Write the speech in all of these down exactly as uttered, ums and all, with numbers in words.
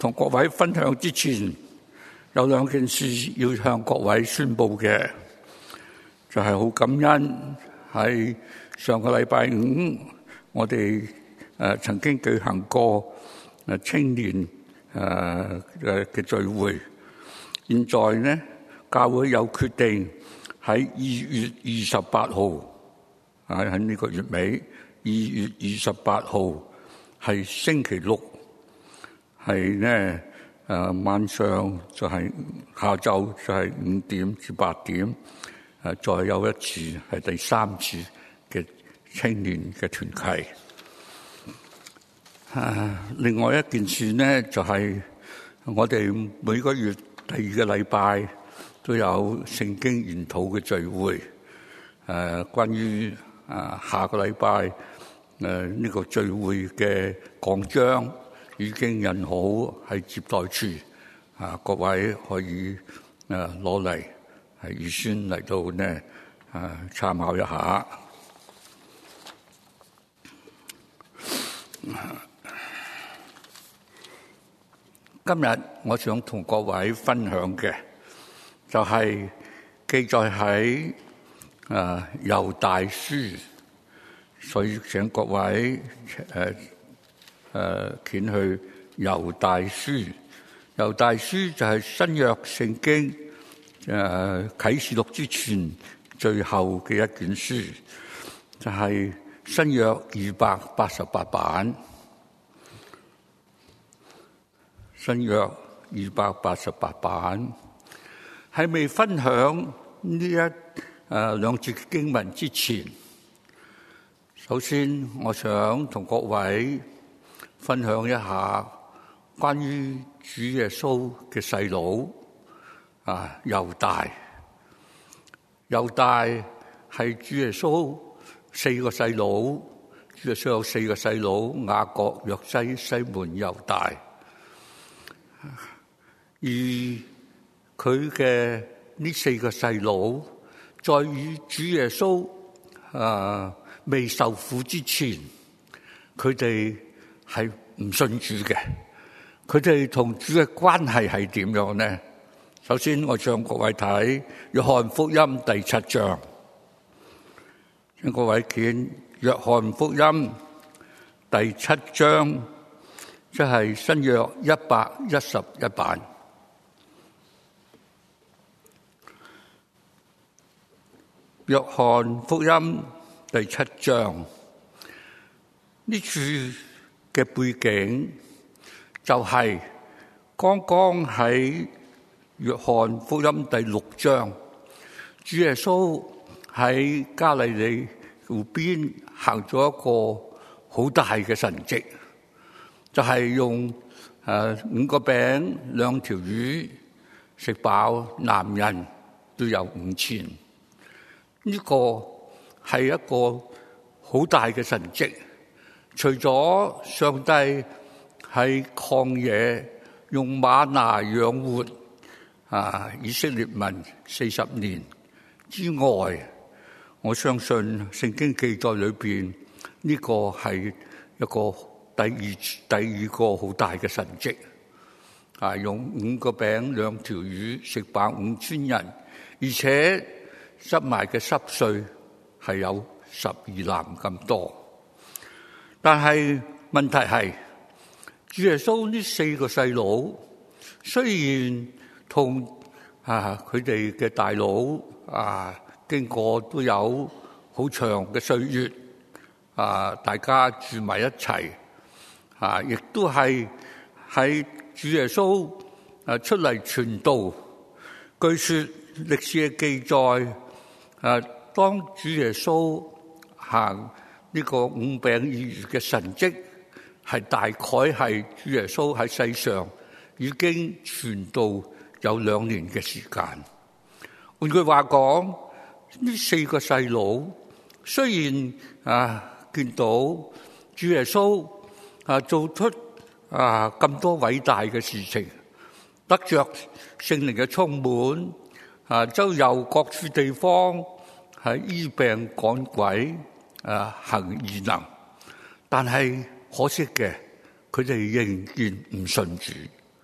同各位分享之前，有兩件事要向各位宣布嘅，就係、是、好感恩喺上個禮拜五，我哋誒曾經舉行過誒青年誒嘅嘅聚會。現在呢，教會有決定喺二月二十八號，啊喺呢個月尾，二月二十八號係星期六。係呢誒晚上就係下晝就係五點至八點，誒再有一次係第三次嘅青年嘅團契。啊，另外一件事呢，就係我哋每個月第二個禮拜都有聖經研討嘅聚會。誒，關於啊下個禮拜誒呢個聚會嘅講章。已經印好喺接待處，啊，各位可以誒攞嚟係預先嚟到呢誒參考一下。今日我想同各位分享嘅就係記載喺誒猶大書，所以請各位誒。誒，捲去猶大書，猶大書就係新約聖經誒啟示錄之前最後嘅一卷書，就係新約二百八十八版，新約二百八十八版。喺未分享呢一誒兩節經文之前，首先我想同各位分享一下關於主耶穌嘅細佬啊，猶大。猶大係主耶穌四個細佬，主耶穌有四個細佬：雅各、約西、西門、猶大。而佢嘅呢四個細佬，在與主耶穌啊未受苦之前，佢哋係唔信主嘅，佢哋同主嘅關係係點樣呢？首先，我向各位睇約翰福音第七章，請各位見約翰福音第七章，即係新約一百一十一版。約翰福音第七章呢處嘅背景就係剛剛喺約翰福音第六章，主耶穌喺加利利湖邊行咗一個好大嘅神蹟，就係、是、用誒五個餅兩條魚食飽男人都有五千。呢、這個係一個好大嘅神蹟。除咗上帝喺曠野用嗎哪養活啊以色列民四十年之外，我相信聖經記載裏邊呢個係一個第二第二個好大嘅神蹟啊！用五個餅兩條魚食飽五千人，而且執埋嘅濕碎係有十二籃咁多。但係問題係，主耶穌呢四個細佬雖然同啊佢哋嘅大佬啊經過都有好長嘅歲月啊，大家住埋一齊啊，亦都係喺主耶穌啊出嚟傳道。據說歷史嘅記載啊，當主耶穌行呢個五餅二魚嘅神蹟，係大概係主耶穌喺世上已經傳道有兩年嘅時間。換句話講，呢四個細佬雖然啊見到主耶穌啊做出啊咁多偉大嘅事情，得着聖靈嘅充滿，啊周遊各處地方，係醫病趕鬼。啊，行異能，但係可惜嘅，佢哋仍然唔信主。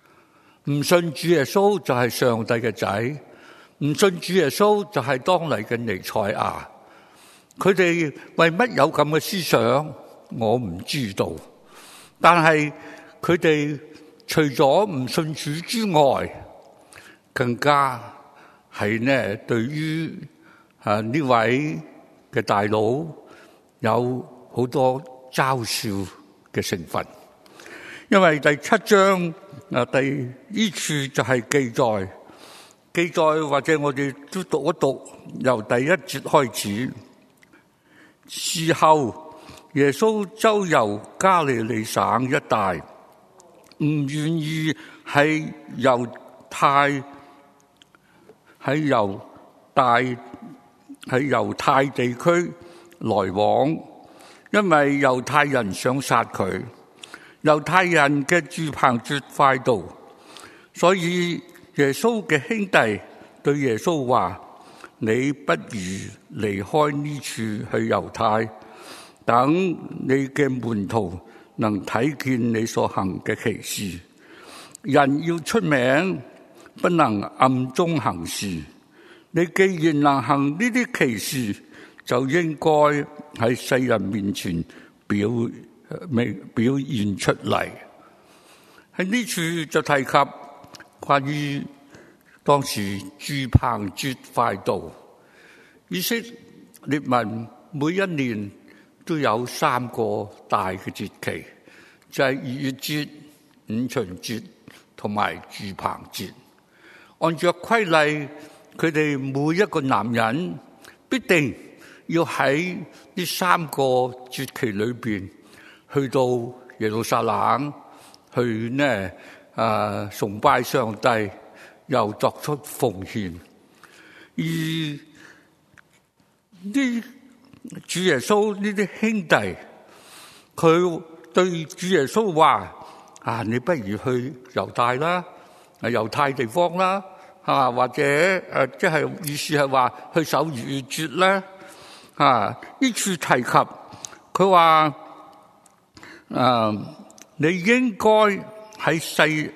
唔信主耶穌就係上帝嘅仔，唔信主耶穌就係當嚟嘅彌賽亞。佢哋為乜有咁嘅思想，我唔知道。但係佢哋除咗唔信主之外，更加係呢對於啊呢位嘅大佬有好多嘲笑嘅成分。因為第七章啊第呢處就係記載記載，或者我哋都讀一讀由第一節開始。事後耶穌周遊加利利省一帶，唔願意喺猶太喺猶大喺猶太地區來往，因為猶太人想殺佢。猶太人嘅住棚節快到，所以耶穌嘅兄弟對耶穌話：你不如離開呢處去猶太，等你嘅門徒能睇見你所行嘅奇事。人要出名，不能暗中行事。你既然能行呢啲奇事，就應該喺世人面前表未表現出嚟。喺呢處就提及關於當時住棚節快到，以色列民每一年都有三個大嘅節期，就係逾越節、五旬節同埋住棚節。按照規例，佢哋每一個男人必定要喺呢三個節期裏邊去到耶路撒冷去呢啊崇拜上帝，又作出奉獻。而呢主耶穌呢啲兄弟，佢對主耶穌話：啊，你不如去猶大啦，猶太地方啦，啊或者誒即係意思係話去守逾越節咧。啊呢處提及佢話。誒、uh, 你應該喺世誒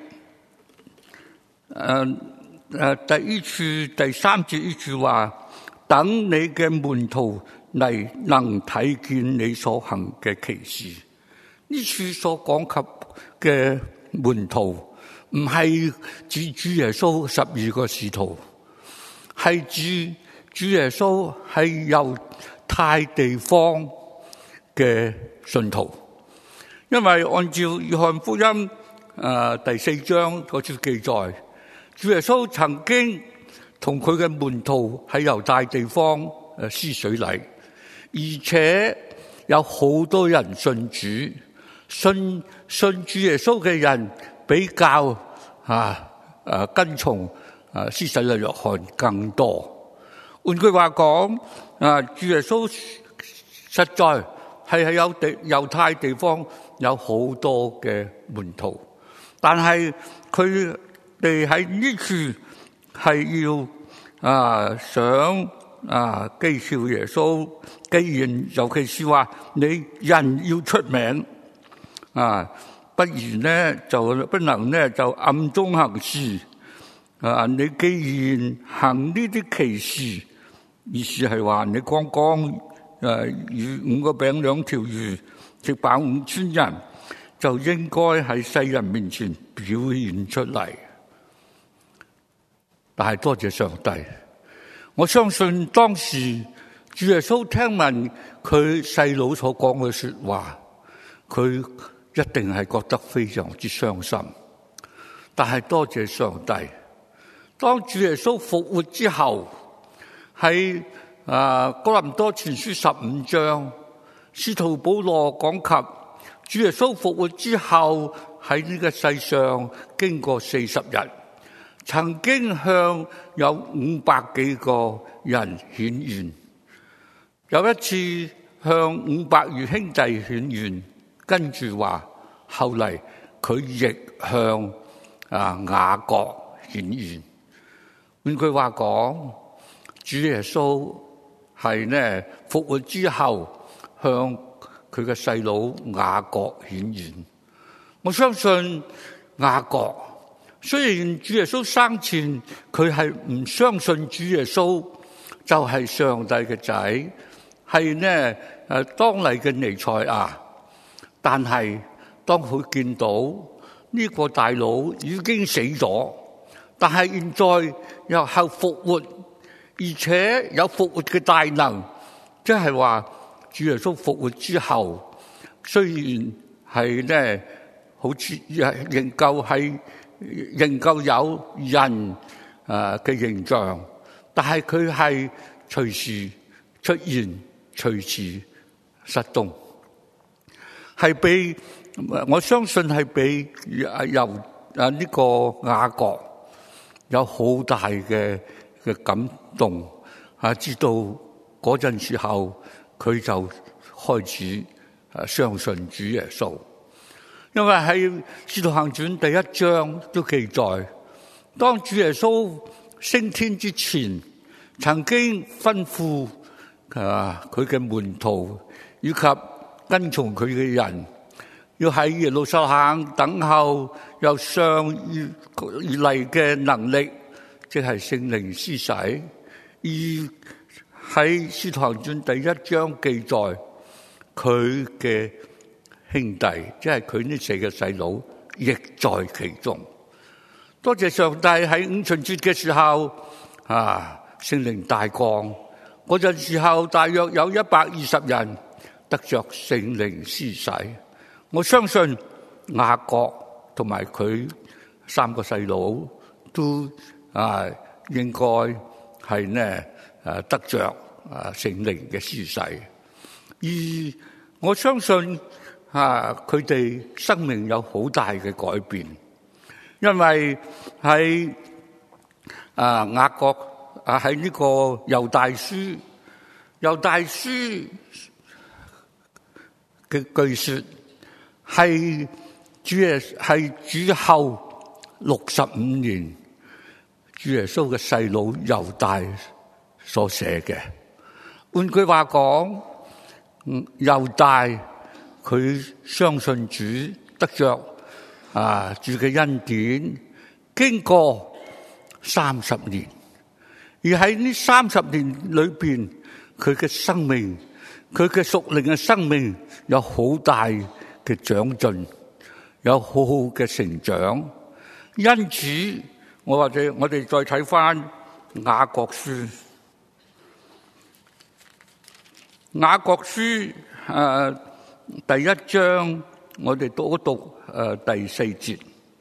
誒第一處第三節呢處話，等你嘅門徒嚟能睇見你所行嘅奇事。呢處所講及嘅門徒唔係指主耶穌十二個使徒，係指主耶穌係猶太地方嘅信徒。因為按照約翰福音誒、呃、第四章嗰處記載，主耶穌曾經同佢嘅門徒喺猶大地方誒施水禮，而且有好多人信主，信信主耶穌嘅人比較啊誒跟從誒施洗嘅約翰更多。換句話講，啊主耶穌實在係喺有地猶太地方有好多嘅門徒，但係佢哋喺呢處係要啊想啊譏笑耶穌，既然尤其是話你人要出名啊，不如呢就不能呢就暗中行事啊！你既然行呢啲奇事，意思係話你剛剛誒與五個餅兩條魚食飽五千人，就應該喺世人面前表現出嚟。但係多謝上帝，我相信當時主耶穌聽聞佢細佬所講嘅說話，佢一定係覺得非常之傷心。但係多謝上帝，當主耶穌復活之後，喺啊哥林多前書十五章，使徒保羅講及主耶穌復活之後喺呢個世上經過四十日，曾經向有五百幾個人顯現，有一次向五百餘兄弟顯現，跟住話後嚟佢亦向啊雅各顯現。換句話講，主耶穌係呢復活之後向佢嘅細佬雅各顯現。我相信雅各雖然主耶穌生前佢係唔相信主耶穌就係上帝嘅仔，係呢誒當嚟嘅彌賽亞，但係當佢見到呢個大佬已經死咗，但係現在又係復活，而且有復活嘅大能，即係話主耶穌復活之後，雖然係呢好似仍舊係仍舊有人誒嘅形象，但係佢係隨時出現，隨時失蹤，係被我相信係被由啊呢個雅各有好大嘅嘅感動啊，知道嗰陣時候佢就開始啊相信主耶穌，因為喺《使徒行傳》第一章都記載，當主耶穌升天之前，曾經吩咐啊佢嘅門徒以及跟從佢嘅人，要喺耶路撒冷等候由上而嚟嘅能力，即係聖靈施洗。而喺《使徒行傳》第一章記載，佢嘅兄弟，即係佢呢四個細佬，亦在其中。多謝上帝喺五旬節嘅時候，啊，聖靈大降，嗰陣時候大約有一百二十人得着聖靈施洗。我相信雅各同埋佢三個細佬都啊應該係呢誒得着啊聖靈嘅施洗，而我相信啊佢哋生命有好大嘅改變，因為喺啊雅各啊喺呢個猶大書猶大書嘅據說係主耶係主後六十五年主耶穌嘅細佬猶大所寫嘅。換句話講，猶大佢相信主，得着啊主嘅恩典，經過三十年，而喺呢三十年裏邊，佢嘅生命，佢嘅屬靈嘅生命有好大嘅長進，有好好嘅成長。因此，我或者我哋再睇翻雅各書，雅各書誒、呃、第一章，我哋讀一讀誒、呃、第四節。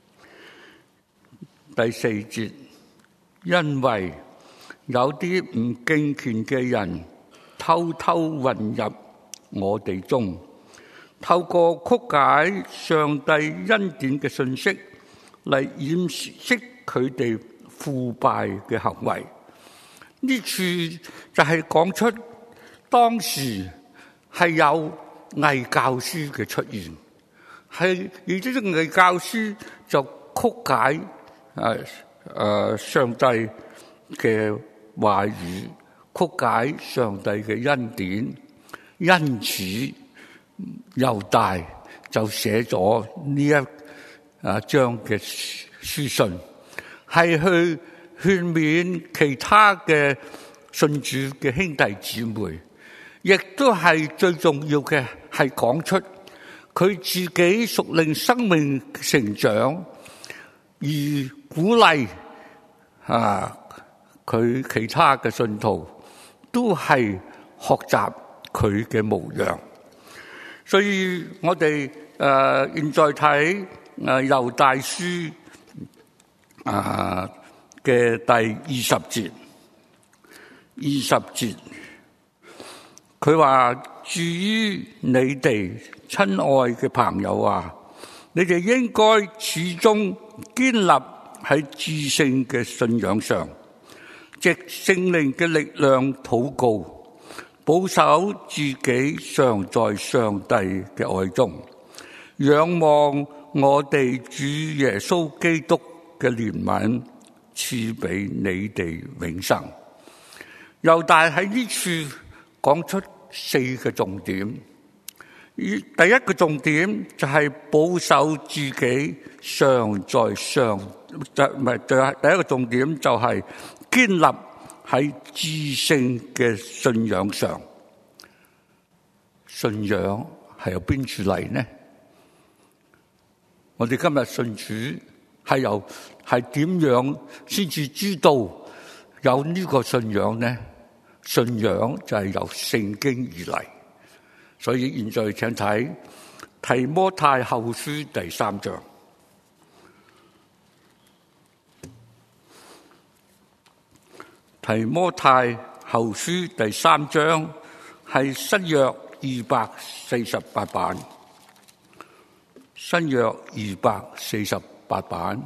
第四節，因為有啲唔敬虔嘅人偷偷混入我哋中，透過曲解上帝恩典嘅信息嚟掩飾佢哋腐敗嘅行為。呢處就係講出當時係有偽教書嘅出現，係而呢啲偽教書就曲解誒誒上帝嘅話語，曲解上帝嘅恩典，因此猶大就寫咗呢一啊章嘅書信，係去勸勉其他嘅信主嘅兄弟姊妹，亦都係最重要嘅係講出佢自己屬靈生命成長，而鼓勵啊佢其他嘅信徒都係學習佢嘅模樣。所以我哋誒、呃、現在睇誒猶大書啊嘅第二十節，二十節佢話：至於你哋親愛嘅朋友啊，你哋應該始終堅立喺至聖嘅信仰上，藉聖靈嘅力量禱告，保守自己常在上帝嘅愛中，仰望我哋主耶穌基督嘅憐憫，賜俾你哋永生。猶大喺呢處講出四個重點， 第一個重點就係保守自己常在上，就唔係就係第一個重點就係建立喺至聖嘅信仰上。信仰係由邊處嚟呢？我哋今日信主係由係點樣先至知道有呢個信仰呢？信仰就係由聖經而嚟。所以現在請睇提摩太後書第三章。提摩太後書第三章係新約二百四十八版，新約二百四十八版。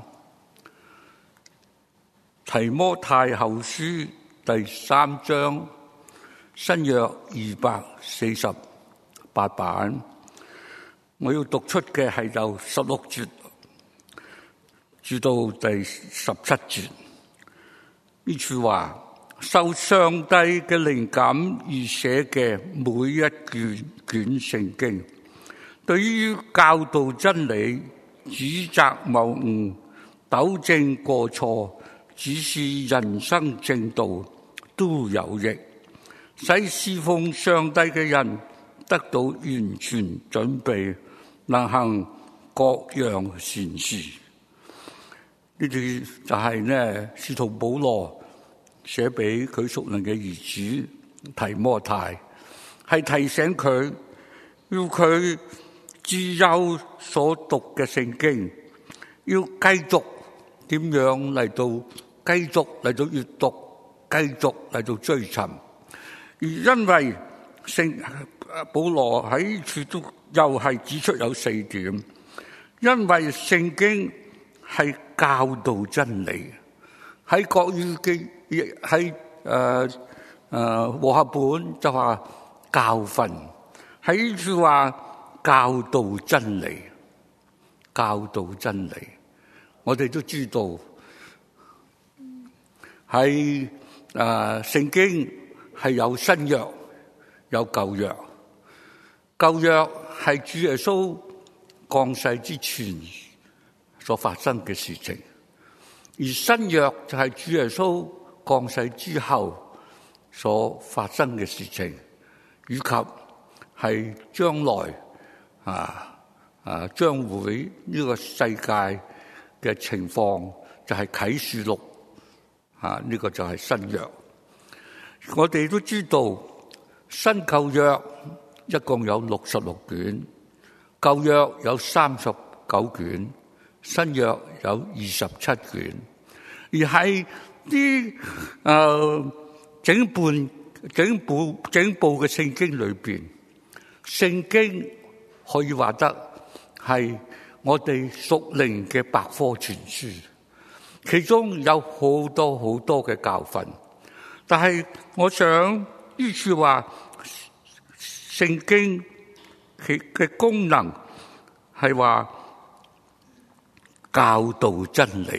提摩太後書第三章，新約二百四十八版。我要讀出嘅係由十六節至到第十七節。呢處話，受上帝嘅靈感而寫嘅每一卷卷聖經，對於教導真理、指責謬誤、糾正過錯、指示人生正道，都有益，使侍奉上帝嘅人得到完全準備，能行各樣善事。呢啲就係呢使徒保羅寫俾佢屬靈嘅兒子提摩太，係提醒佢要佢自幼所讀嘅聖經，要繼續點樣嚟到繼續嚟到閱讀，繼續嚟到追尋。而因為聖保羅喺處都又係指出有四點，因為聖經係教導真理，喺國語嘅喺誒誒和合本就話教訓，喺呢處話教導真理，教導真理。我哋都知道喺誒聖經係有新約有舊約，舊約係主耶穌降世之前所發生嘅事情，而新約就係主耶穌降世之後所發生嘅事情，以及係將來啊啊將會呢個世界嘅情況，就係啟示錄啊，呢個就係新約。我哋都知道新舊約一共有六十六卷，舊約有三十九卷，新約有二十七卷。而喺啲誒整本整部整部嘅聖經裏邊，聖經可以話得係我哋屬靈嘅百科全書，其中有好多好多嘅教訓。但係我想呢處話聖經其嘅功能係話教導真理。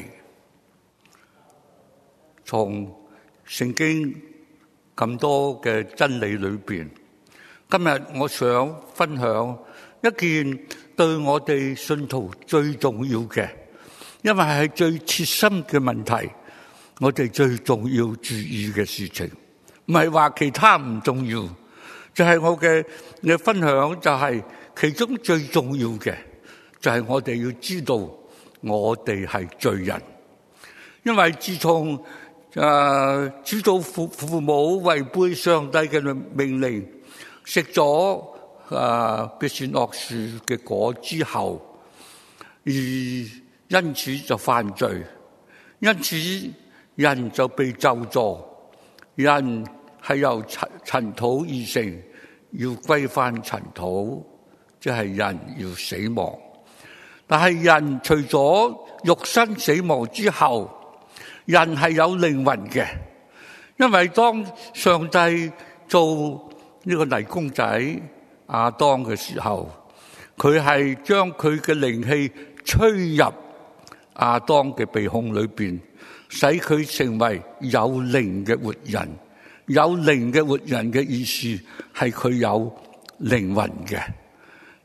從聖經咁多嘅真理裏邊，今日我想分享一件對我哋信徒最重要嘅，因為係最切身嘅問題，我哋最重要注意嘅事情，唔係話其他唔重要，就係我嘅嘅分享就係其中最重要嘅，就係我哋要知道我哋係罪人，因為自從誒知道父父母違背上帝嘅命令，食咗誒別善惡樹嘅果之後，而因此就犯罪，因此人就被咒詛，人係由塵塵土而成，要歸翻塵土，即係人要死亡。但係人除咗肉身死亡之後，人係有靈魂嘅，因為當上帝做呢個泥公仔亞當嘅時候，佢係將佢嘅靈氣吹入亞當嘅鼻孔裏邊，使佢成為有靈嘅活人。有靈嘅活人嘅意思係佢有靈魂嘅，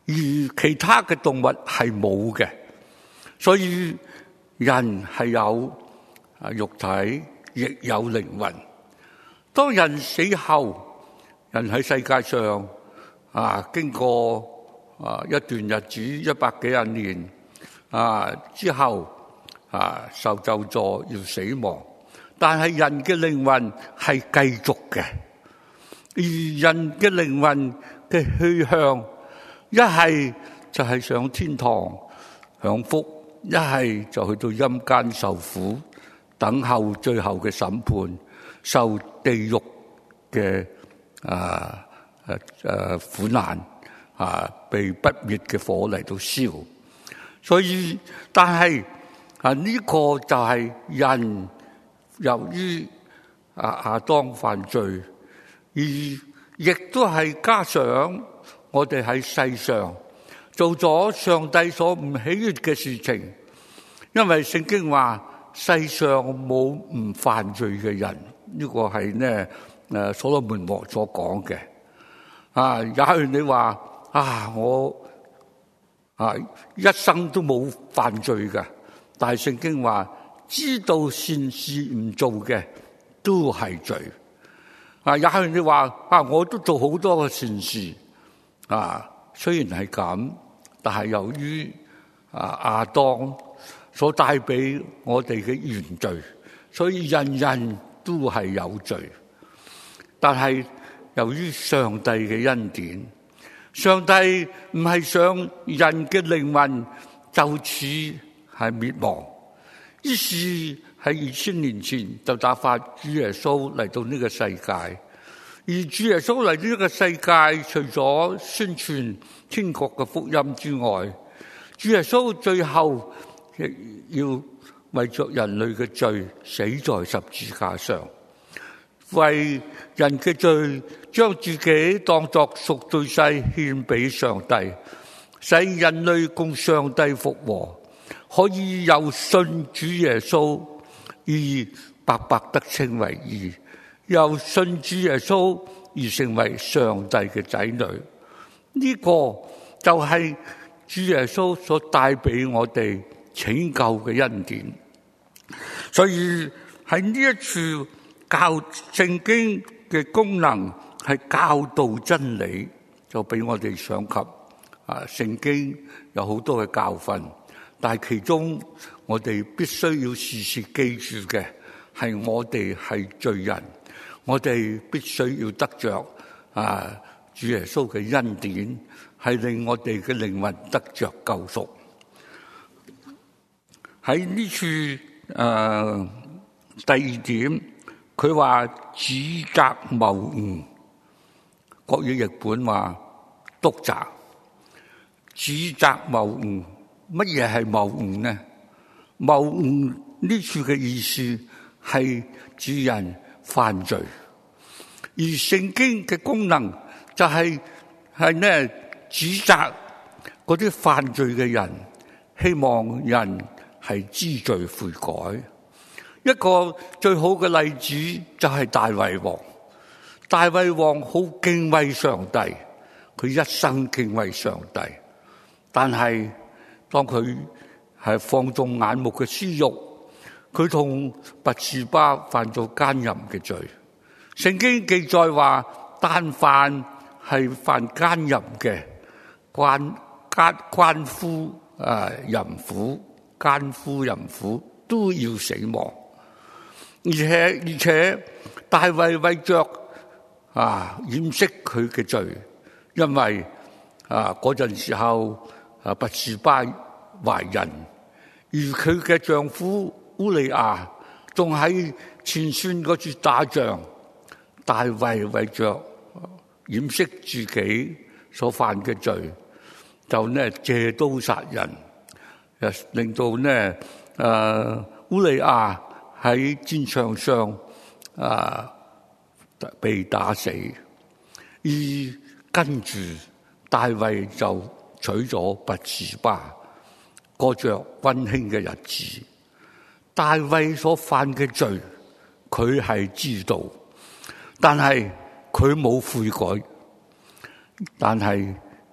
而其他嘅動物係冇嘅。所以人係有啊肉體，亦有靈魂。當人死後，人喺世界上啊經過啊一段日子，一百幾廿年啊之後啊受咒詛要死亡，但係人嘅靈魂係繼續嘅。而人嘅靈魂嘅去向，一係就係上天堂享福，一係就去到陰間受苦，等候最後嘅審判，受地獄嘅啊誒誒苦難啊，被不滅嘅火嚟到燒。所以，但係啊呢個就係人由於啊亞當犯罪，而亦都係加上我哋喺世上做咗上帝所唔喜悅嘅事情。因為聖經話世上冇唔犯罪嘅人，呢個係呢誒所羅門王所講嘅。啊，也許你話啊，我啊一生都冇犯罪㗎，但係聖經話知道善事唔做嘅都係罪。啊，也許你話啊，我都做好多嘅善事啊，雖然係咁，但係由於啊亞當所帶俾我哋嘅原罪，所以人人都係有罪。但係由於上帝嘅恩典，上帝唔係想人嘅靈魂就此係滅亡，於是喺二千年前就打發主耶穌嚟到呢個世界。而主耶穌嚟到呢個世界，除咗宣傳天國嘅福音之外，主耶穌最後亦要為着人類嘅罪死在十字架上，為人嘅罪將自己當作贖罪祭獻俾上帝，使人類共上帝復和，可以由信主耶穌而白白得稱為義，由信主耶穌而成為上帝嘅仔女。呢、這個就係主耶穌所帶俾我哋拯救嘅恩典。所以喺呢一處教聖經嘅功能係教導真理，就俾我哋想及啊聖經有好多嘅教訓，但係其中我哋必須要時時記住嘅係我哋係罪人，我哋必須要得着啊主耶穌嘅恩典，係令我哋嘅靈魂得着救贖。喺呢處誒、呃、第二點，佢話指責謬誤，國語譯本話督責。指責謬誤，乜嘢係謬誤呢？謬誤呢處嘅意思係指人犯罪，而聖經嘅功能就係係呢指責嗰啲犯罪嘅人，希望人係知罪悔改。一個最好嘅例子就係大衛王。大衛王好敬畏上帝，佢一生敬畏上帝，但係當佢係放縱眼目嘅私欲，佢同拔示巴犯咗奸淫嘅罪。聖經記載話，但凡係犯奸淫嘅關奸奸夫啊淫婦奸夫淫婦都要死亡。而且而且大衛為着啊掩飾佢嘅罪，因為啊嗰陣時候啊拔示巴懷孕，而佢嘅丈夫烏利亞仲喺前線嗰處打仗。大衛為着掩飾自己所犯嘅罪，就呢借刀殺人，令到呢誒烏利亞喺戰場上啊被打死。而跟住大衛就娶咗拔示巴，過着溫馨嘅日子。大衛所犯嘅罪，佢係知道，但係佢冇悔改。但係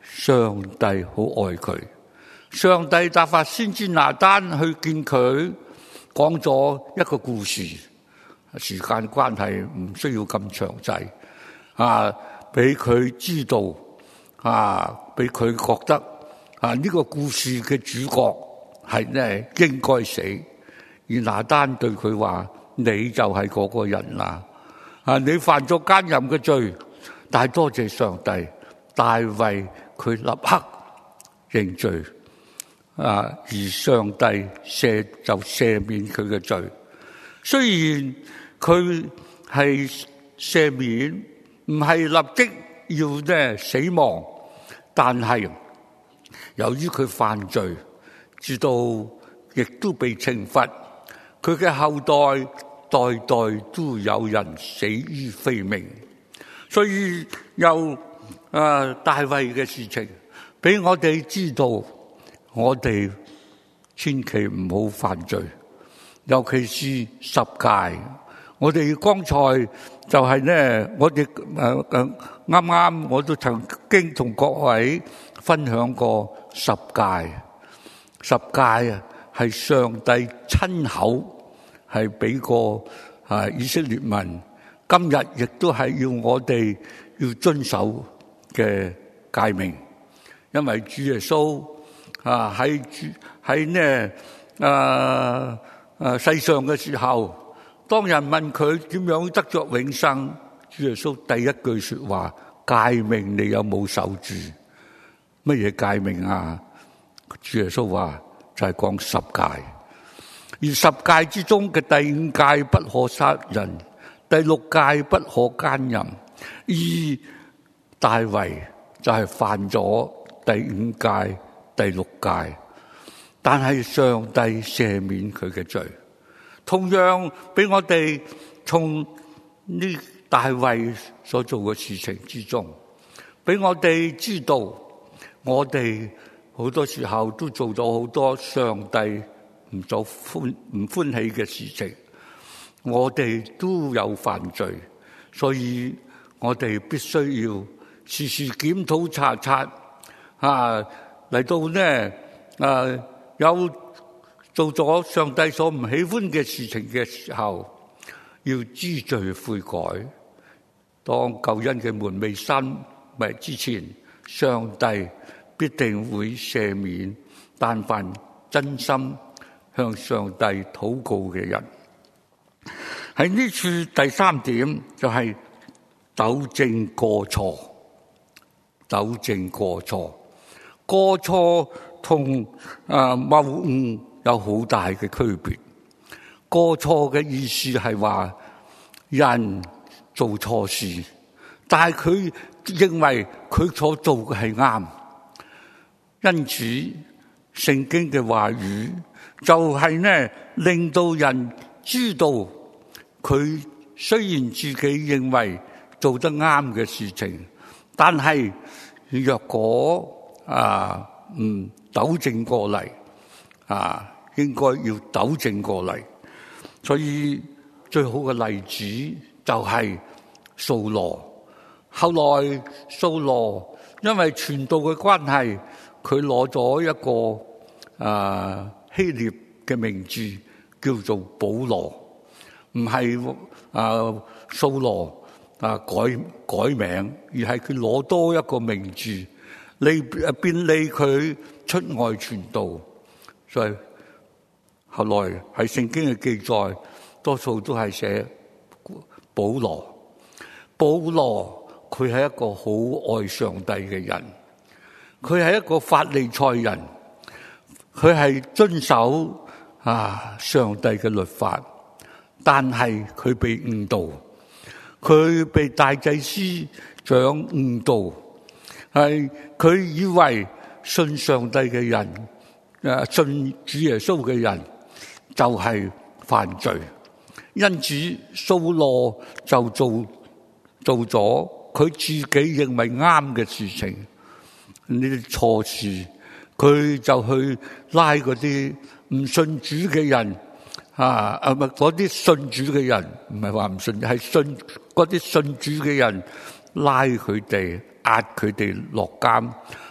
上帝好愛佢。上帝打發先知拿單去見佢，講咗一個故事。時間關係唔需要咁詳細啊，俾佢知道啊，俾佢覺得啊呢個故事嘅主角係呢應該死。而拿單對佢話：你就係嗰個人啦！啊，你犯咗奸淫嘅罪，但係多謝上帝，大衛佢立刻認罪啊，而上帝赦就赦免佢嘅罪。雖然佢係赦免，唔係立即要呢死亡，但係由於佢犯罪，直到亦都被懲罰，佢嘅後代代代都有人死於非命。所以有啊大衛嘅事情俾我哋知道，我哋千祈唔好犯罪，尤其是十誡。我哋剛才就係呢，我哋誒誒啱啱我都曾經同各位分享過十誡。十誡啊，係上帝親口係俾過啊以色列民，今日亦都係要我哋要遵守嘅誡命。因為主耶穌啊喺喺呢啊啊世上嘅時候，當人問佢點樣得着永生，主耶穌第一句說話：誡命你有冇守住？乜嘢誡命啊？主耶穌話就係講十誡，而十誡之中嘅第五誡不可殺人，第六誡不可奸淫。而大衛就係犯咗第五誡、第六誡，但係上帝赦免佢嘅罪。同樣俾我哋從呢大衛所做嘅事情之中，俾我哋知道，我哋好多時候都做咗好多上帝唔做歡唔歡喜嘅事情，我哋都有犯罪，所以我哋必須要時時檢討查察啊，嚟到呢啊有做咗上帝所唔喜歡嘅事情嘅時候，要知罪悔改。當救恩嘅門未閂埋之前，上帝必定會赦免但凡真心向上帝禱告嘅人。喺呢處第三點就係糾正過錯，糾正過錯，過錯同啊謬誤有好大嘅區別。過錯嘅意思係話人做錯事，但係佢認為佢所做嘅係啱，因此聖經嘅話語就係呢，令到人知道佢雖然自己認為做得啱嘅事情，但係若果啊唔糾正過嚟啊，應該要糾正過嚟。所以最好嘅例子就係掃羅。後來掃羅因為傳道嘅關係，佢攞咗一個啊希臘嘅名字叫做保羅，唔係啊掃羅啊改改名，而係佢攞多一個名字嚟便利佢出外傳道。所以後來喺聖經嘅記載，多數都係寫保羅。保羅佢係一個好愛上帝嘅人，佢係一個法利賽人，佢係遵守啊上帝嘅律法，但係佢被誤導，佢被大祭司長誤導，係佢以為信上帝嘅人，誒信主耶穌嘅人就係犯罪，因此掃羅就做做咗佢自己認為啱嘅事情，呢啲錯事，佢就去拉嗰啲唔信主嘅人啊，啊唔係嗰啲信主嘅人，唔係話唔信，係信嗰啲信主嘅人，拉佢哋，壓佢哋落監，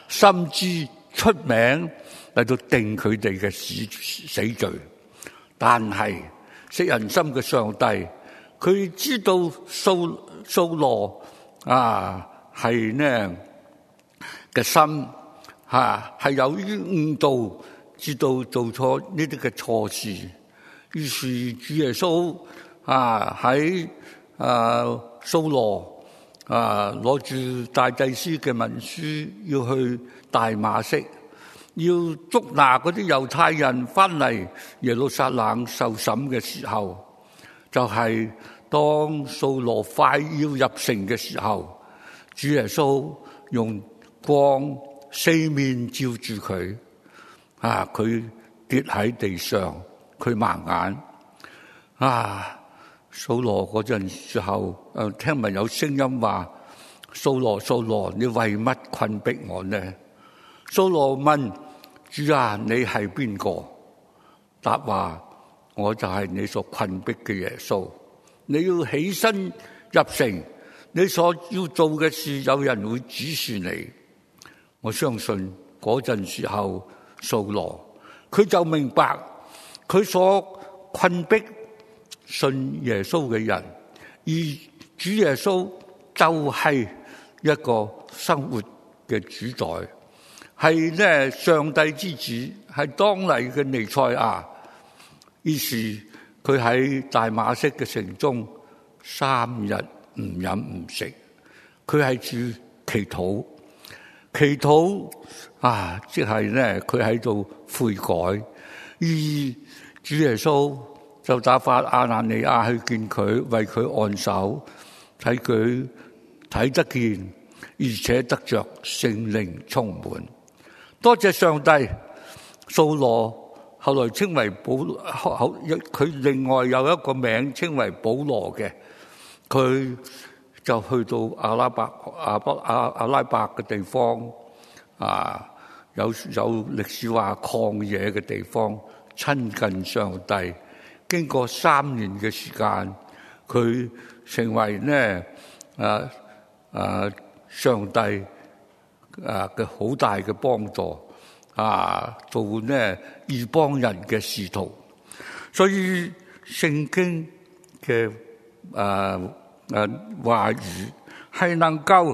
甚至出名嚟到定佢哋嘅死死罪。但係識人心嘅上帝，佢知道掃掃羅啊係呢嘅心吓係有於誤導，知道做錯呢啲嘅錯事。於是主耶穌啊喺啊掃羅啊攞住大祭司嘅文書，要去大馬色，要捉拿嗰啲猶太人翻嚟耶路撒冷受審嘅時候，就係、是、當掃羅快要入城嘅時候，主耶穌用光四面照住佢，啊佢跌喺地上，佢盲眼啊！掃羅嗰陣時候，誒聽聞有聲音話：掃羅，掃羅，你為乜困迫我呢？掃羅問主啊，你係邊個？答話：我就係你所困迫嘅耶穌。你要起身入城，你所要做嘅事，有人會指示你。我相信嗰陣時候，掃羅佢就明白佢所困迫信耶穌嘅人，而主耶穌就係一個生活嘅主宰，係咧上帝之子，係當嚟嘅彌賽亞。於是佢喺大馬色嘅城中三日唔飲唔食，佢係住祈禱，祈禱啊，即係咧佢喺度悔改。而主耶穌就打發亞拿尼亞去見佢，為佢按手，睇佢睇得見，而且得着聖靈充滿。多謝上帝，掃羅後來稱為保，佢另外有一個名稱為保羅嘅，佢就去到阿拉伯阿伯阿阿拉伯嘅地方啊，有有歷史話曠野嘅地方，親近上帝。經過三年嘅時間，佢成為呢啊啊上帝啊嘅好大嘅幫助啊，做呢異邦人嘅使徒。所以聖經嘅啊啊話語係能夠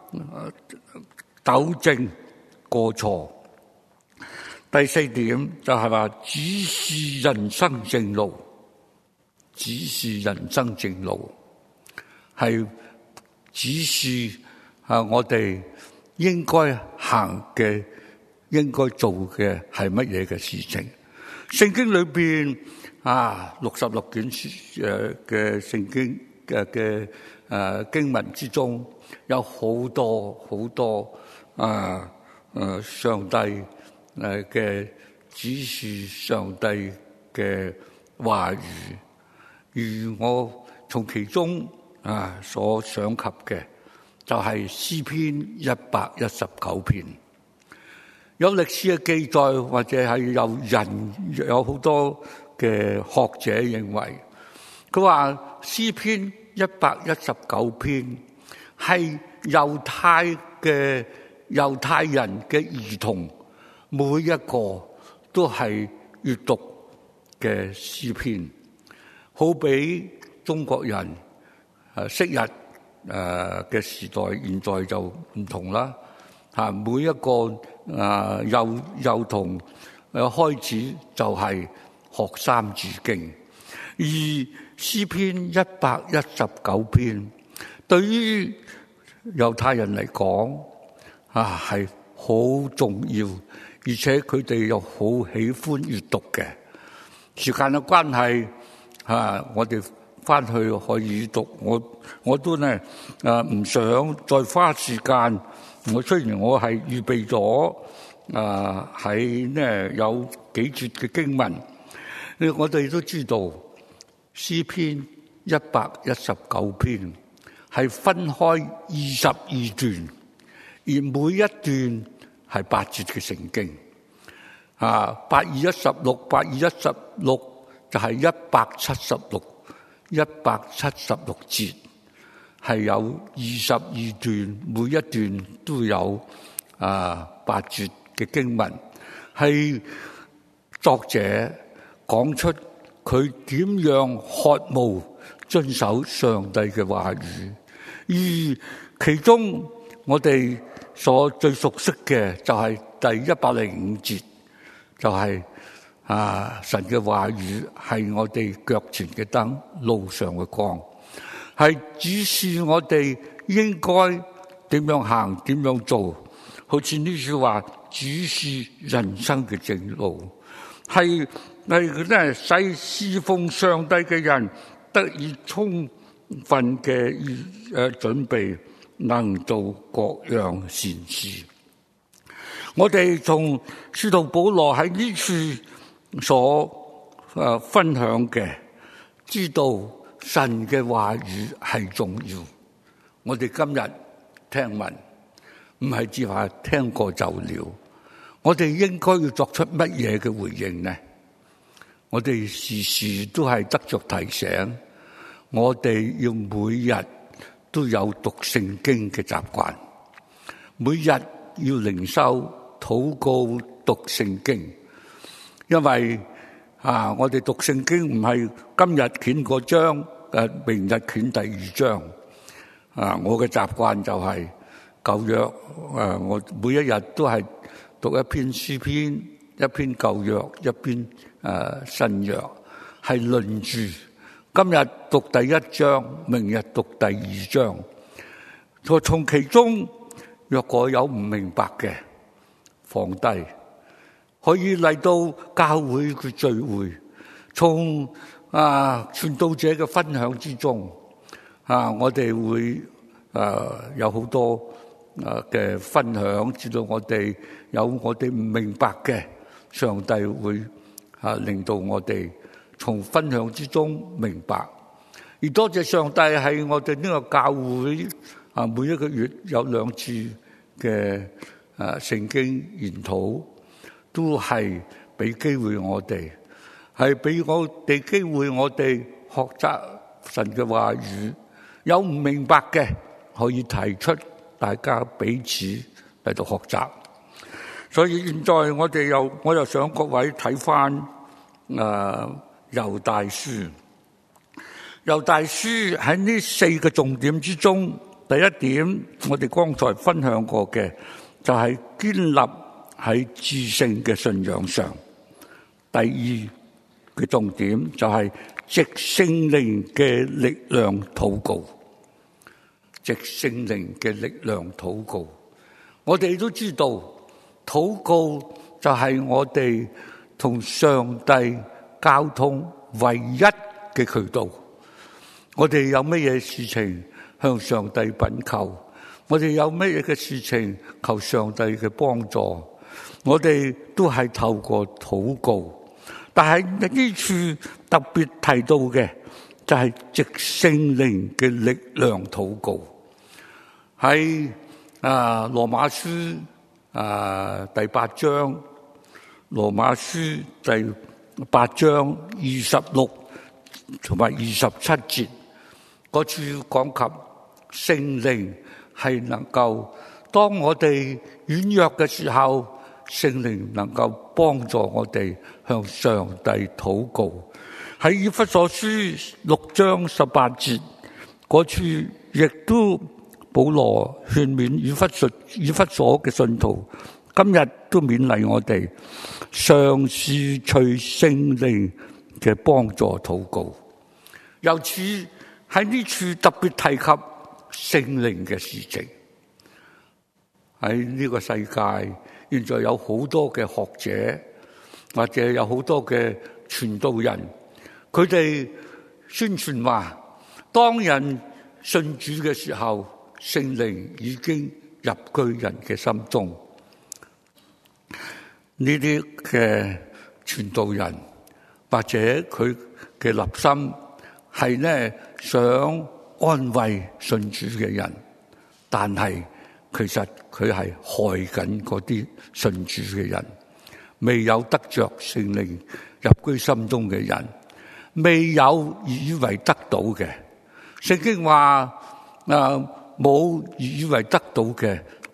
糾正過錯。第四點就係話指示人生正路。指示人生正路，係指示啊我哋應該行嘅、應該做嘅係乜嘢嘅事情。聖經裏邊啊，六十六卷誒嘅聖經嘅嘅誒經文之中，有好多好多啊誒上帝誒嘅指示，上帝嘅話語。如我從其中啊所想及嘅，就係詩篇一百一十九篇。有歷史嘅記載，或者係有人有好多嘅學者認為，佢話詩篇一百一十九篇係猶太嘅猶太人嘅兒童每一個都係閱讀嘅詩篇。好比中國人誒昔日誒嘅時代，現在就唔同啦嚇。每一個誒幼幼童誒開始就係學三字經，而詩篇一百一十九篇對於猶太人嚟講啊係好重要，而且佢哋又好喜歡閱讀嘅。時間嘅關係。啊！我哋翻去可以讀，我我都呢啊唔想再花時間。我雖然我係預備咗啊喺呢有幾節嘅經文，我哋都知道詩篇一百一十九篇係分開二十二段，而每一段係八節嘅聖經。啊，八二一十六，八二一十六。就係一百七十六，一百七十六節，係有二十二段，每一段都有啊八節嘅經文，係作者講出佢點樣渴慕遵守上帝嘅話語，而其中我哋所最熟悉嘅就係第一百零五節，就係、是、啊神嘅話語係我哋腳前嘅燈，路上嘅光，係指示我哋應該點樣行，點樣做。好似呢句話，指示人生嘅正路，係係咧使侍奉上帝嘅人得以充分嘅誒準備，能做各樣善事。我哋從使徒保羅喺呢處所誒分享嘅，知道神嘅話語係重要。我哋今日聽聞，唔係只話聽過就了，我哋應該要作出乜嘢嘅回應呢？我哋時時都係得着提醒，我哋要每日都有讀聖經嘅習慣，每日要靈修、禱告、讀聖經。因為啊，我哋讀聖經唔係今日捲個章，誒，明日捲第二章。啊，我嘅習慣就係舊約，誒，我每一日都係讀一篇詩篇，一篇舊約，一篇誒新約，係輪住。今日讀第一章，明日讀第二章。我從其中若果有唔明白嘅，放低，可以嚟到教會嘅聚會，從啊傳道者嘅分享之中，啊我哋會啊有好多啊嘅分享，知道我哋有我哋唔明白嘅，上帝會啊令到我哋從分享之中明白。而多謝上帝係我哋呢個教會啊，每一個月有兩次嘅啊聖經研討，都係俾機會我哋，係俾我哋機會我哋學習神嘅話語。有唔明白嘅可以提出，大家彼此嚟到學習。所以現在我哋又我又想各位睇翻啊猶大書。猶大書喺呢四個重點之中，第一點我哋剛才分享過嘅就係建立喺至聖嘅信仰上。第二嘅重點就係藉聖靈嘅力量禱告，藉聖靈嘅力量禱告。我哋都知道，禱告就係我哋同上帝交通唯一嘅渠道。我哋有乜嘢事情向上帝稟求，我哋有乜嘢嘅事情求上帝嘅幫助，我哋都係透過禱告。但係呢處特別提到嘅就係藉聖靈嘅力量禱告。喺啊羅馬書啊第八章，羅馬書第八章二十六同埋二十七節。嗰處講及聖靈係能夠，當我哋軟弱嘅時候，聖靈能夠幫助我哋向上帝禱告。喺以弗所書六章十八節嗰處，亦都保羅勸勉以弗所以弗所嘅信徒，今日都勉勵我哋嘗試隨聖靈嘅幫助禱告。由此喺呢處特別提及聖靈嘅事情。喺呢個世界，現在有好多嘅學者，或者有好多嘅傳道人，佢哋宣傳話，當人信主嘅時候，聖靈已經入居人嘅心中。呢啲嘅傳道人，或者佢嘅立心係呢，想安慰信主嘅人，但係其實佢係害緊嗰啲信主嘅人，未有得着聖靈入居心中嘅人，未有以為得到嘅。聖經話啊，冇以為得到嘅，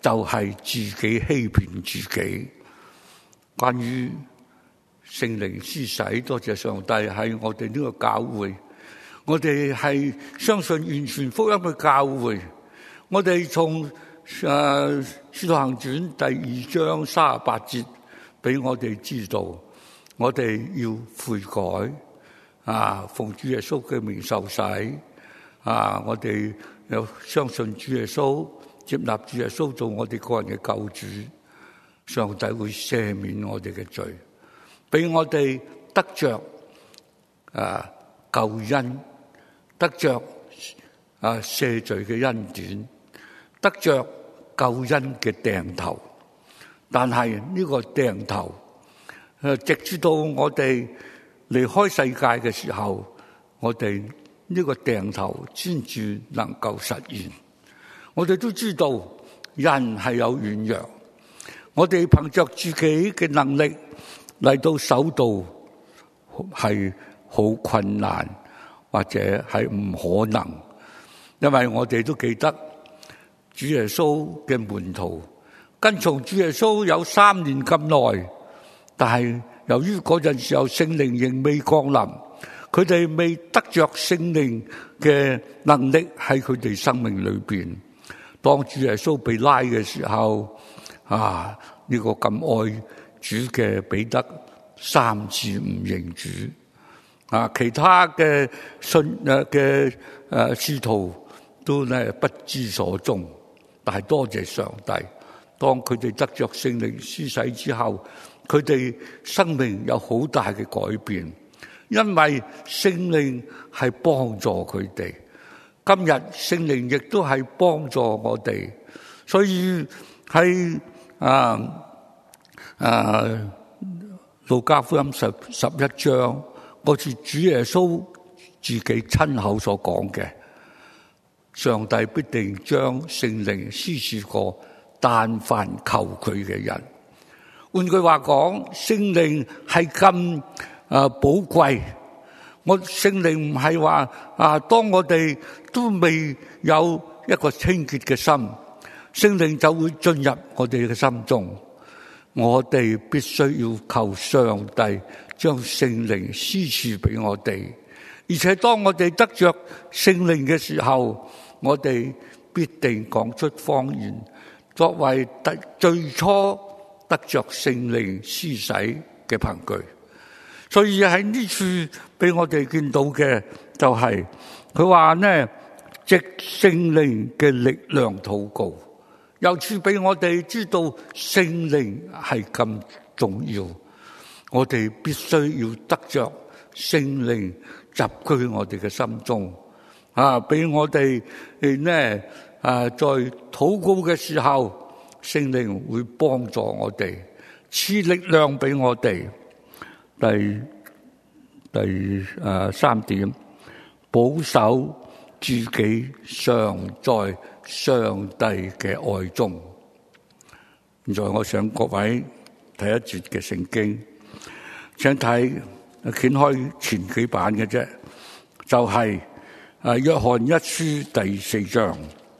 就係自己欺騙自己。關於聖靈施洗，多謝上帝喺我哋呢個教會，我哋係相信完全福音嘅教會。我哋從誒《使徒行傳》第二章三十八節俾我哋知道，我哋要悔改啊，奉主耶穌嘅名受洗啊，我哋又相信主耶穌，接納主耶穌做我哋個人嘅救主，上帝會赦免我哋嘅罪，俾我哋得着啊救恩，得着啊赦罪嘅恩典，得着救恩嘅掟頭。但係呢個掟頭，誒，直至到我哋離開世界嘅時候，我哋呢個掟頭先至能夠實現。我哋都知道人係有軟弱，我哋憑着自己嘅能力嚟到守道係好困難，或者係唔可能，因為我哋都記得主耶穌嘅門徒跟從主耶穌有三年咁耐，但係由於嗰陣時候聖靈仍未降臨，佢哋未得着聖靈嘅能力喺佢哋生命裏邊。當主耶穌被拉嘅時候，啊呢、這個咁愛主嘅彼得三次唔認主，啊其他嘅信誒嘅誒使徒都咧不知所蹤。但係多謝上帝，當佢哋得着聖靈施洗之後，佢哋生命有好大嘅改變，因為聖靈係幫助佢哋。今日聖靈亦都係幫助我哋，所以喺啊啊路加福音十十一章，好似主耶穌自己親口所講嘅，上帝必定將聖靈施賜過但凡求佢嘅人。換句話講，聖靈係咁啊寶貴。我聖靈唔係話啊，當我哋都未有一個清潔嘅心，聖靈就會進入我哋嘅心中。我哋必須要求上帝將聖靈施賜俾我哋，而且當我哋得着聖靈嘅時候，我哋必定講出方言，作為第最初得着聖靈施洗嘅憑據。所以喺呢處俾我哋見到嘅就係佢話呢，藉聖靈嘅力量禱告，又處俾我哋知道聖靈係咁重要，我哋必須要得着聖靈集居我哋嘅心中啊，俾我哋呢啊在禱告嘅時候，聖靈會幫助我哋，賜力量俾我哋。第第誒三點，保守自己常在上帝嘅愛中。現在我想各位睇一節嘅聖經，請睇掀開前幾版嘅啫，就係誒約翰一書第四章，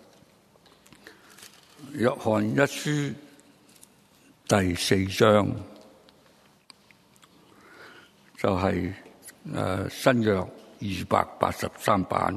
約翰一書第四章。就係誒新約二百八十三版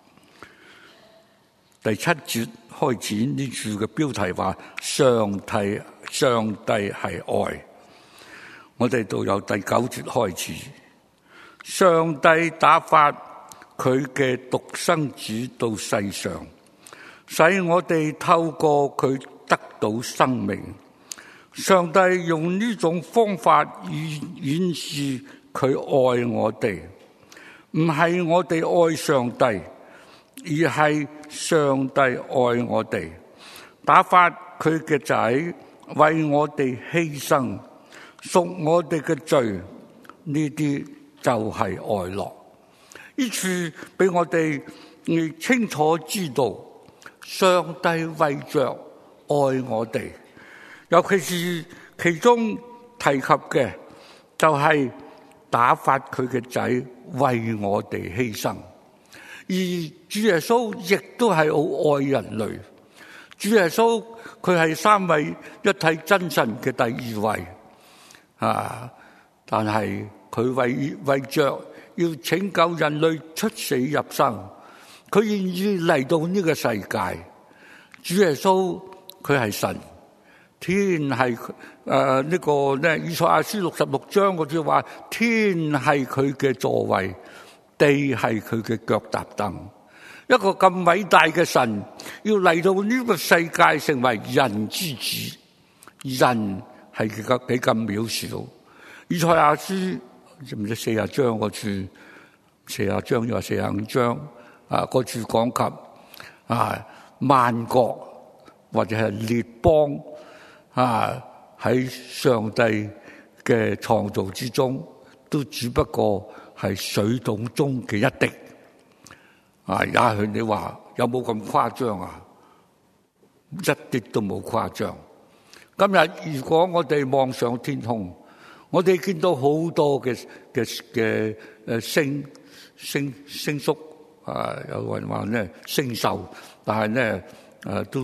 第七節開始，呢處嘅標題話上帝上帝係愛。我哋到有第九節開始，上帝打發佢嘅獨生子到世上，使我哋透過佢得到生命。上帝用呢種方法以顯示佢愛我哋，唔係我哋愛上帝，而係上帝愛我哋，打發佢嘅仔為我哋犧牲，贖我哋嘅罪，呢啲就係愛樂。呢處俾我哋清楚知道，上帝為着愛我哋，尤其是其中提及嘅就係打發佢嘅仔為我哋犧牲，而主耶穌亦都係好愛人類， 主耶穌佢係三位一體真神嘅第二位啊，但係佢為為着要拯救人類出死入生，佢願意嚟到呢個世界。主耶穌佢係神，天係誒呢個咧，以賽亞書六十六章嗰句話，天係佢嘅座位，地係佢嘅腳踏凳。一個咁偉大嘅神要嚟到呢個世界成為人之子，人係幾咁幾咁渺小。以賽亞書唔知四十章個處，四十章又話四十五章啊，個處講及啊萬國或者係列邦啊喺上帝嘅創造之中，都只不過係水桶中嘅一滴。啊！也許你話有冇咁誇張啊？一啲都冇誇張。今日如果我哋望上天空，我哋見到好多嘅嘅嘅誒星星星宿啊，有人話咧星宿，但係咧誒都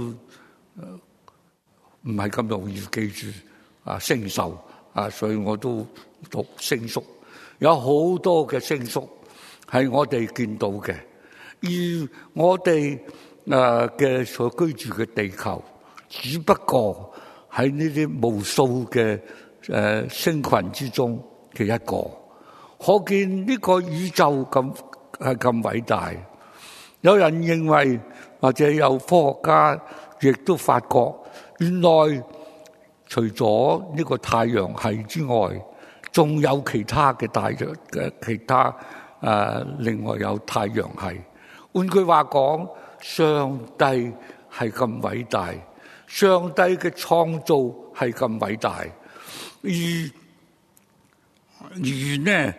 唔係咁容易記住啊星宿啊，所以我都讀星宿。有好多嘅星宿係我哋見到嘅。而我哋誒嘅所居住嘅地球，只不過喺呢啲無數嘅誒星群之中嘅一個。可見呢個宇宙咁係咁偉大。有人認為，或者有科學家亦都發覺，原來除咗呢個太陽系之外，仲有其他嘅大洋嘅其他誒，另外有太陽系。換句話講，上帝係咁偉大，上帝嘅創造係咁偉大，而而呢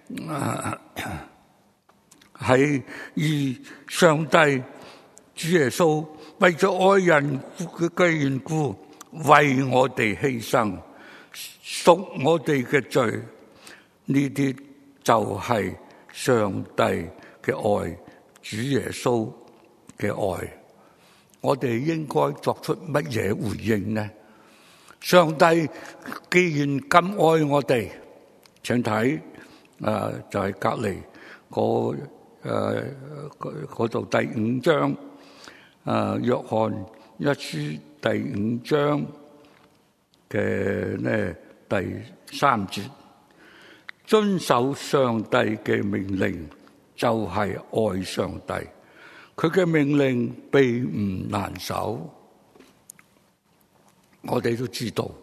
係而上帝主耶穌為咗愛人嘅緣故，為我哋犧牲，贖我哋嘅罪，呢啲就係上帝嘅愛。主耶穌嘅愛，我哋應該作出乜嘢回應呢？上帝既然咁愛我哋，請睇誒就係隔籬嗰誒嗰度第五章誒約翰一書第五章嘅呢第三節，遵守上帝嘅命令，就係愛上帝，佢嘅命令並唔難守。我哋都知道，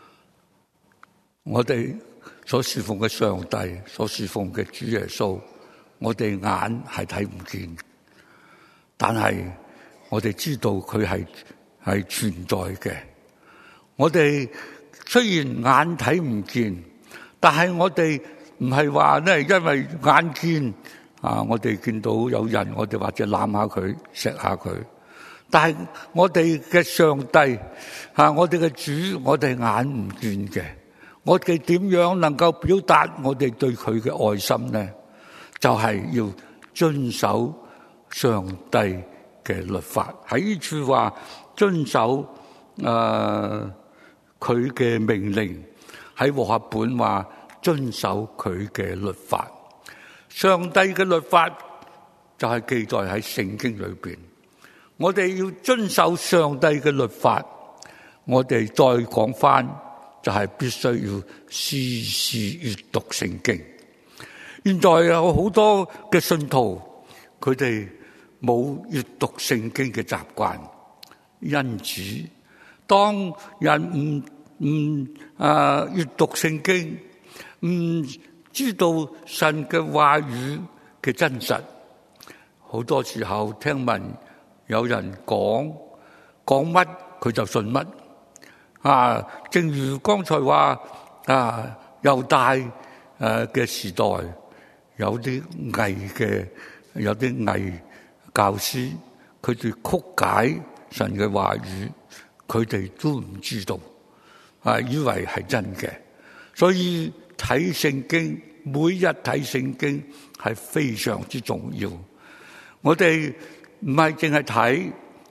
我哋所侍奉嘅上帝，所侍奉嘅主耶穌，我哋眼係睇唔見，但係我哋知道佢係係存在嘅。我哋雖然眼睇唔見，但係我哋唔係話咧，因為眼見。啊！我哋見到有人，我哋或者攬下佢、錫下佢。但係我哋嘅上帝，啊！我哋嘅主，我哋眼唔見嘅。我哋點樣能夠表達我哋對佢嘅愛心呢？就係要遵守上帝嘅律法。喺呢處話遵守誒佢嘅命令，喺和合本話遵守佢嘅律法。上帝嘅律法就係記載喺聖經裏邊，我哋要遵守上帝嘅律法。我哋再講翻，就係必須要時時閱讀聖經。現在有好多嘅信徒，佢哋冇閱讀聖經嘅習慣，因此當人唔唔啊閱讀聖經，唔知道神嘅話語嘅真實，好多時候聽聞有人講講乜佢就信乜啊！正如剛才話啊，猶大誒嘅時代有啲偽嘅，有啲偽教師，佢哋曲解神嘅話語，佢哋都唔知道啊，以為係真嘅，所以睇聖經，每日睇聖經係非常之重要。我哋唔係淨係睇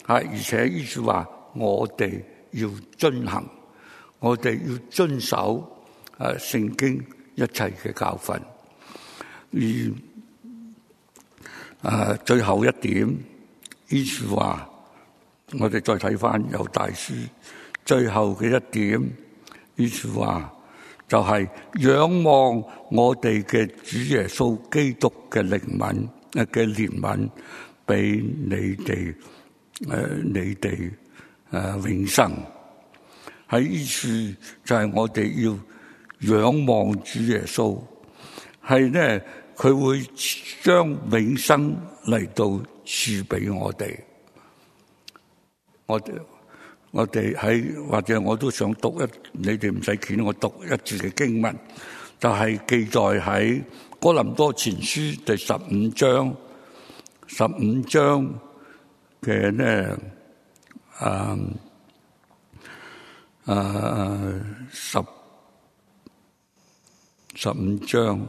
而且呢句話我哋要遵行，我哋要遵守誒聖經一切嘅教訓。而誒最後一點呢句話，我哋再睇翻猶大書最後嘅一點呢句話，就係仰望我哋嘅主耶穌基督嘅靈敏誒嘅憐憫，俾你哋誒你哋誒永生。喺呢處就係我哋要仰望主耶穌，係咧佢會將永生嚟到賜俾我哋。我哋我哋喺或者我都想讀一，你哋唔使見我讀一節嘅經文，就係、是、記載喺哥林多前書第十五章，十五章嘅咧啊啊十十五章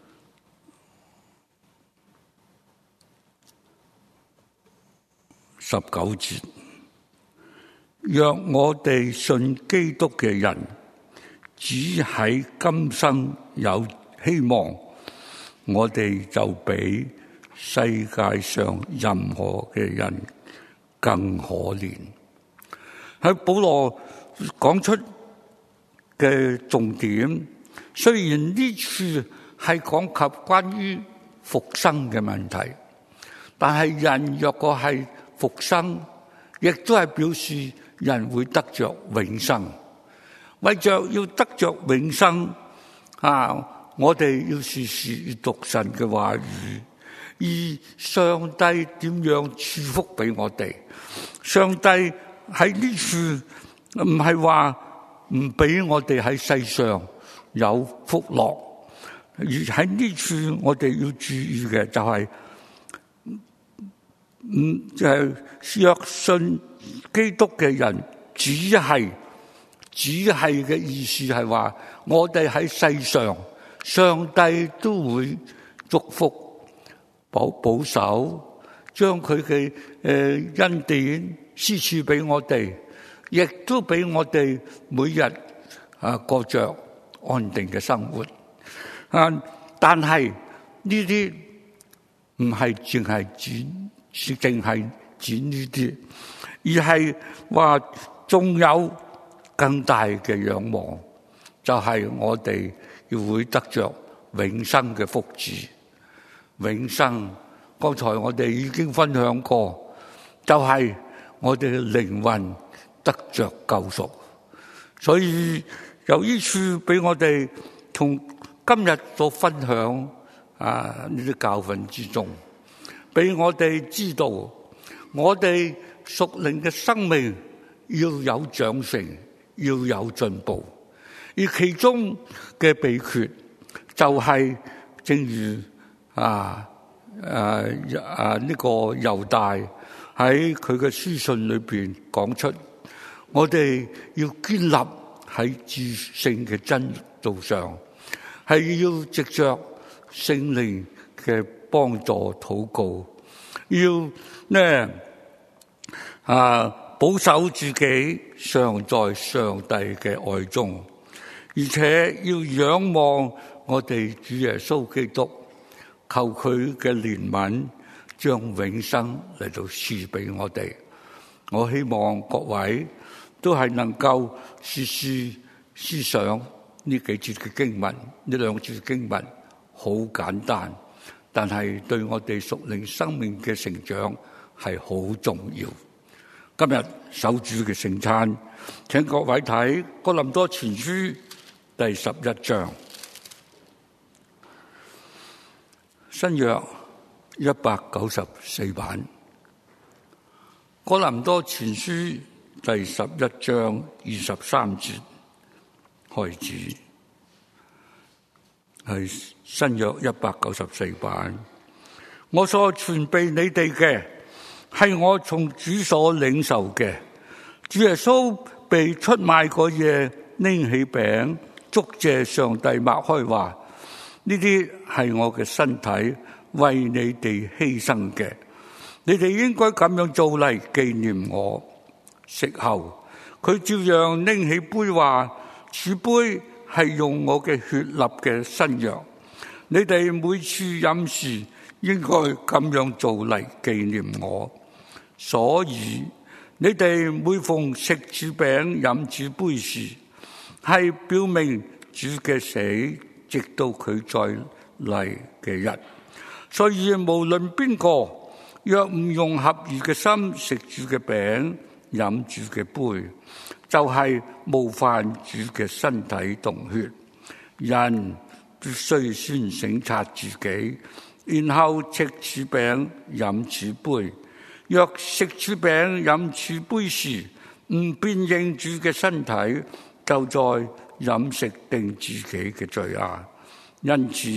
十九節。若我哋信基督嘅人，只喺今生有希望，我哋就比世界上任何嘅人更可憐。喺保羅講出嘅重點，雖然呢處係講及關於復生嘅問題，但係人若果係復生，亦都係表示人會得着永生。為着要得着永生啊，我哋要時時閱讀神嘅話語，而上帝點樣賜福俾我哋？上帝喺呢處唔係話唔俾我哋喺世上有福樂，而喺呢處我哋要注意嘅就係、是，嗯，就係、是、若信基督嘅人，只係只係嘅意思係話，我哋喺世上，上帝都會祝福、保保守，將佢嘅誒恩典施賜俾我哋，亦都俾我哋每日啊過着安定嘅生活。啊，但係呢啲唔係淨係剪，淨係剪呢啲。而係話仲有更大嘅仰望，就係、是、我哋要會得着永生嘅福祉。永生，剛才我哋已經分享過，就係、是、我哋嘅靈魂得着救贖。所以由於處俾我哋從今日所分享啊呢啲教訓之中，俾我哋知道我哋屬靈嘅生命要有長成，要有進步，而其中嘅秘訣就係正如啊啊啊呢個猶大喺佢嘅書信裏邊講出，我哋要建立喺至聖嘅真道上，係要藉着聖靈嘅幫助禱告，要呢啊保守自己常在上帝嘅愛中，而且要仰望我哋主耶穌基督，求佢嘅憐憫將永生嚟到賜俾我哋。我希望各位都係能夠時時思想呢幾節嘅經文，呢兩節經文好簡單，但係對我哋屬靈生命嘅成長係好重要。今日守主嘅聖餐，請各位睇哥林多前書第十一章，新約一百九十四版，哥林多前書第十一章二十三節開始，係新約一百九十四版。我所傳俾你哋嘅，係我從主所領受嘅。主耶穌被出賣嗰夜，拎起餅，祝謝上帝，擘開話：呢啲係我嘅身體，為你哋犧牲嘅。 你哋應該咁樣做嚟紀念我。食後，佢照樣拎起杯話：此杯係用我嘅血立嘅新約，你哋每次飲時應該咁樣做嚟紀念我。所以你哋每逢食主餅飲主杯時，係表明主嘅死，直到佢再嚟嘅日。所以無論邊個，若唔用合意嘅心食主嘅餅飲主嘅杯，就係、是、冒犯主嘅身體同血。人必須先省察自己，然後食主餅飲主杯。若食主餅飲主杯時唔辨認主嘅身體，就在飲食定自己嘅罪啊！因此，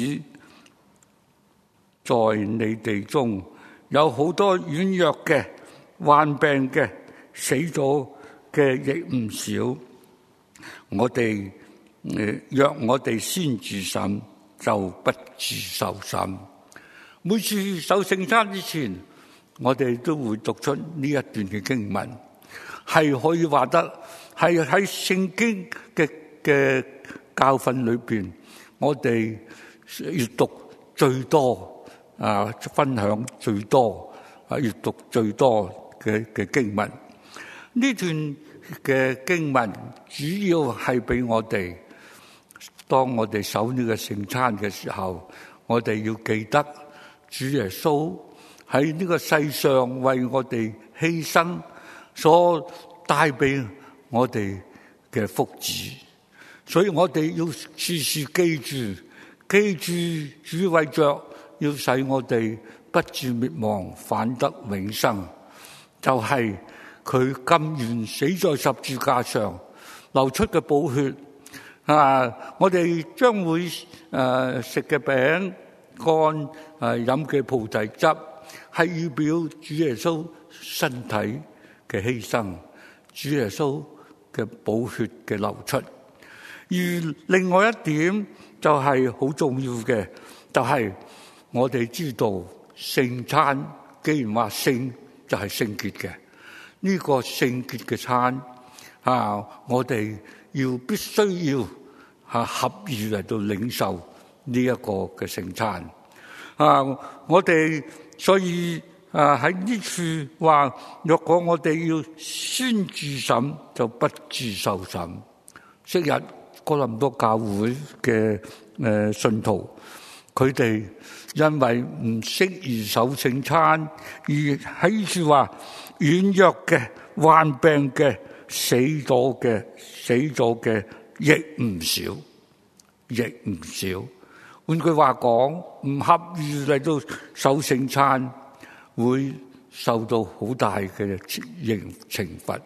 在你哋中有好多軟弱嘅、患病嘅、死咗嘅亦唔少。我哋誒，若我哋先自審，就不自受審。每次守聖餐之前，我哋都會讀出呢一段嘅經文，係可以話得係喺聖經嘅嘅教訓裏邊，我哋閱讀最多啊，分享最多啊，閱讀最多嘅嘅經文。呢段嘅經文主要係俾我哋，當我哋守呢個聖餐嘅時候，我哋要記得主耶穌喺呢個世上為我哋犧牲所帶俾我哋嘅福祉，所以我哋要時時記住，記住主為着要使我哋不至滅亡，反得永生，就係佢甘願死在十字架上流出嘅寶血啊！我哋將會誒食嘅餅乾誒飲嘅菩提汁，係預表主耶穌身體嘅犧牲，主耶穌嘅寶血嘅流出。而另外一點就係好重要嘅，就係我哋知道聖餐，既然話聖就係聖潔嘅，呢個聖潔嘅餐啊，我哋要必須要啊合意嚟到領受呢一個嘅聖餐啊，我哋所以啊喺呢處話，若果我哋要先自審，就不自受審。昔日哥林多教會嘅誒信徒，佢哋因為唔適宜守聖餐，而喺呢處話軟弱嘅、患病嘅、死咗嘅、死咗嘅亦唔少，亦唔少。換句話講，唔合意嚟到守聖餐，會受到好大嘅刑懲罰。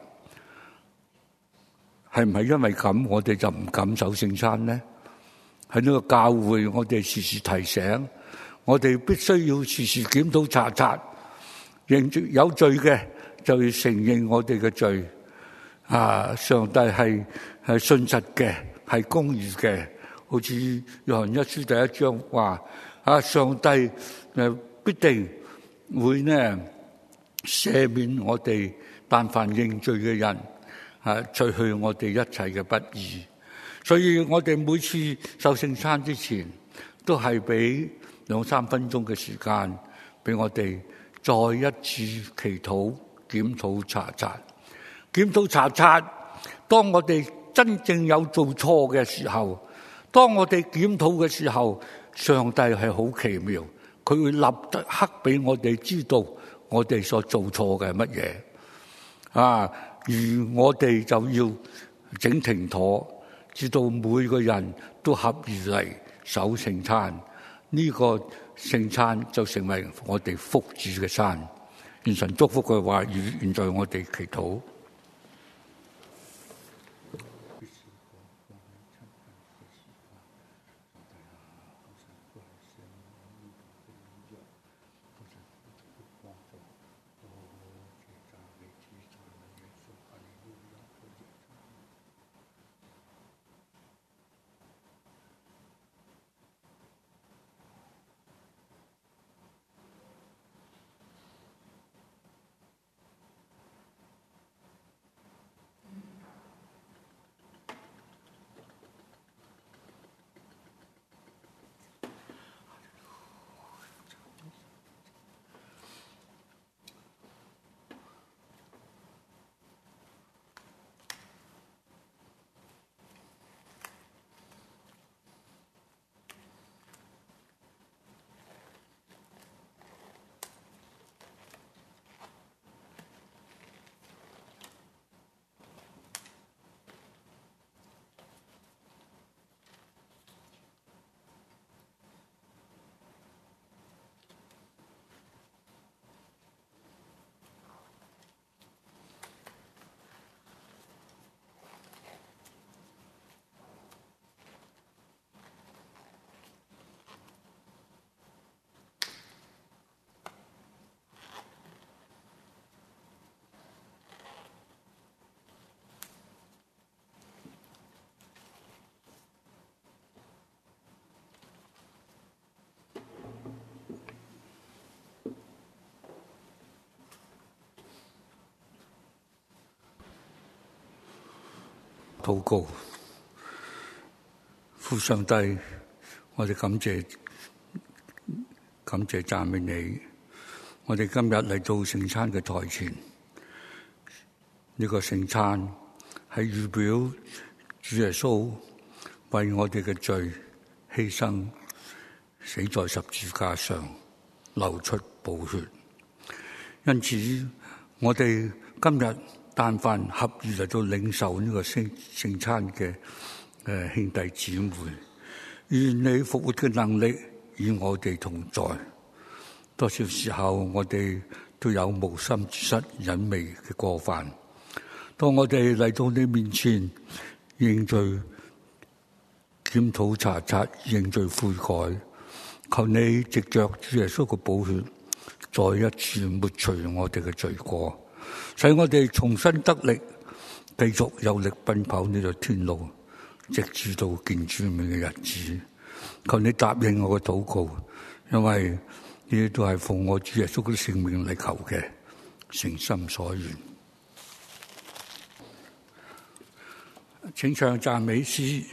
係唔係因為咁，我哋就唔敢守聖餐呢？喺呢個教會，我哋時時提醒，我哋必須要時時檢討查查，認住有罪嘅就要承認我哋嘅罪。啊，上帝係係信實嘅，係公義嘅。好似約翰一書第一章話：啊，上帝誒必定會呢赦免我哋，但凡認罪嘅人，啊，除去我哋一切嘅不義。所以我哋每次守聖餐之前，都係俾兩三分鐘嘅時間，俾我哋再一次祈禱、檢討查查、檢討查查。當我哋真正有做錯嘅時候，當我哋檢討嘅時候，上帝係好奇妙，佢會立刻俾我哋知道我哋所做錯嘅係乜嘢啊！而我哋就要整停妥，直到每個人都合意嚟守聖餐，呢、這個聖餐就成為我哋福主嘅餐。願神祝福嘅話語，現在我哋祈禱。 禱告。父上帝，我哋感謝感謝讚美你。我哋今日嚟到聖餐嘅台前，呢個聖餐係預表主耶穌為我哋嘅罪犧牲，死在十字架上，流出寶血。因此，我哋今日但凡合意嚟到領受呢個聖聖餐嘅誒兄弟姊妹，願你復活嘅能力與我哋同在。多少時候我哋都有無心之失、隱微嘅過犯。當我哋嚟到你面前認罪、檢討查察、認罪悔改，求你藉着主耶穌嘅寶血，再一次抹除我哋嘅罪過，使我哋重新得力，繼續有力奔跑呢條天路，直至到見主面嘅日子。求你答應我嘅禱告，因為呢啲都係奉我主耶穌嘅聖名嚟求嘅，誠心所願。請唱讚美詩。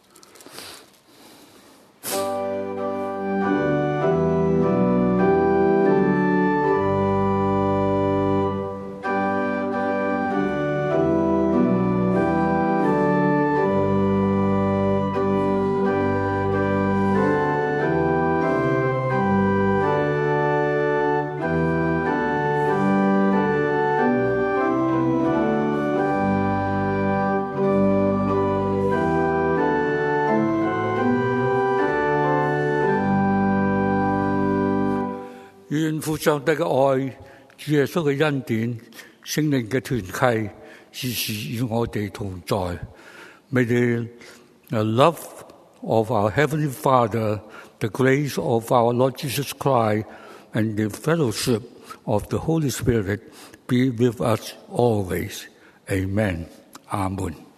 願父上帝嘅愛、主耶穌嘅恩典、聖靈嘅團契，時時與我哋同在。May the love of our Heavenly Father, the grace of our Lord Jesus Christ, and the fellowship of the Holy Spirit be with us always. Amen. Amen.